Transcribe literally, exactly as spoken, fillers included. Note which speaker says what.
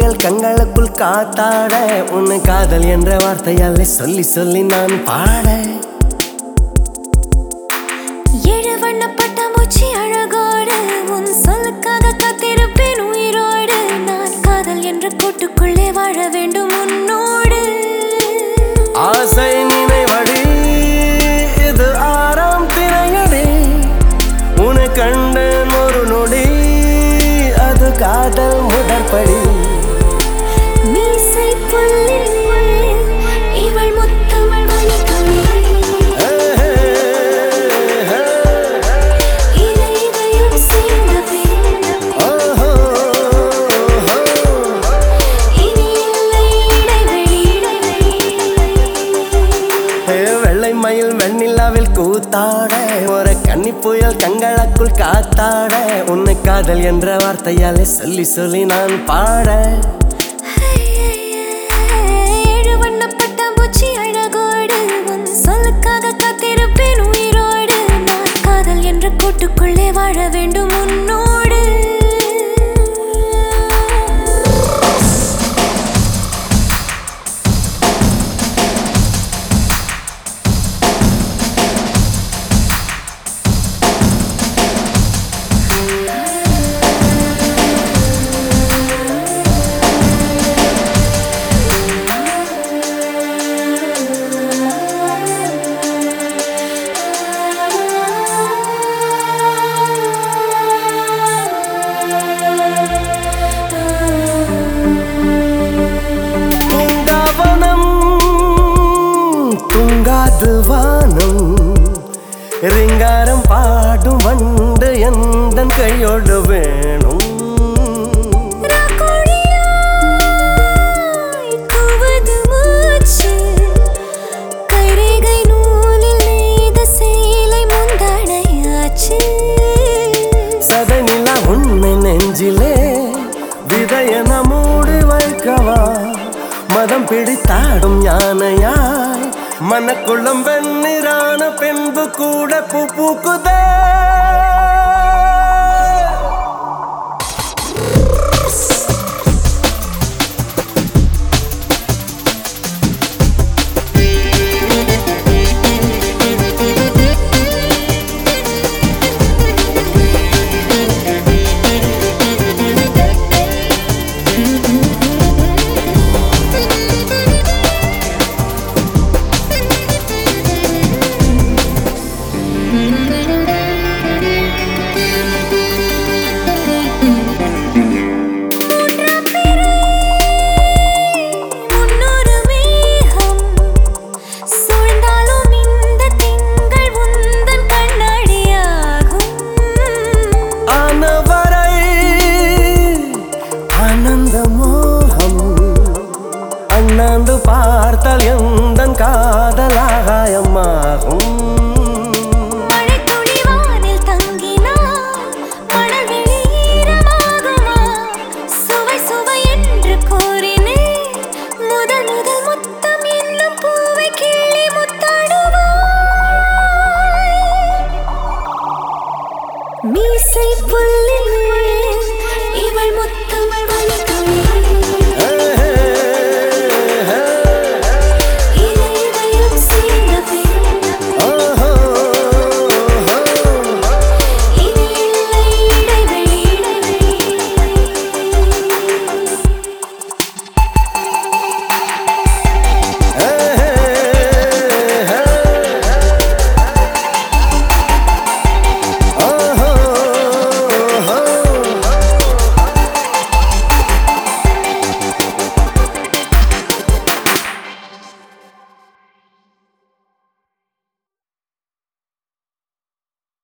Speaker 1: புயல் கண்களுக்குள் காத்தாட உன்னை காதல் என்ற வார்த்தையால் சொல்லி சொல்லி நான் பாட
Speaker 2: ஏழு வண்ண பட்டாம்பூச்சி அழகோடு உன் சொல்லுக்காக காத்திருப்பேன் உயிரோடு நான் காதல் என்ற கூட்டுக்குள்ளே வாழ வேண்டும் உன்னோடு
Speaker 1: ஆசை நினைவடி இது ஆறாம் திரையடி உன்னை கண்டேன் ஒரு நொடி அது காதல் முதற்படி
Speaker 2: மீசை புல்லில் இவள் முத்தமிழ் மணித்துளி இதை இதயம் சேர்ந்த பின் இனி இல்லை இடைவெளி
Speaker 1: வெள்ளை மயில் வெண்ணிலாவில் கூத்தாட ஒரு கன்னி புயல் கண்களுக்குள் காத்தாட உன்னை காதல் என்ற வார்த்தையாலே சொல்லி சொல்லி நான் பாட
Speaker 2: ஏழு வண்ண பட்டாம்பூச்சி அழகோடு உன் சொல்லுக்காக காத்திருப்பேன் உயிரோடு நான் காதல் என்ற கூட்டுக்குள்ளே வாழ வேண்டும் உன்னோடு
Speaker 1: வானம் ரிங்காரம் பாடும் வண்டு எந்தன் கையோடு வேணும் சதனிலா உண்மை நெஞ்சிலே விதையன மூடி வைக்கவா மதம் பிடித்தாடும் யானையாய் மனக்குளம் வெண்ணிறான பின்பு கூட பூ பூக்குதே அண்ணாந்து பார்த்தால் எந்தன் காதலாகாயமாகும்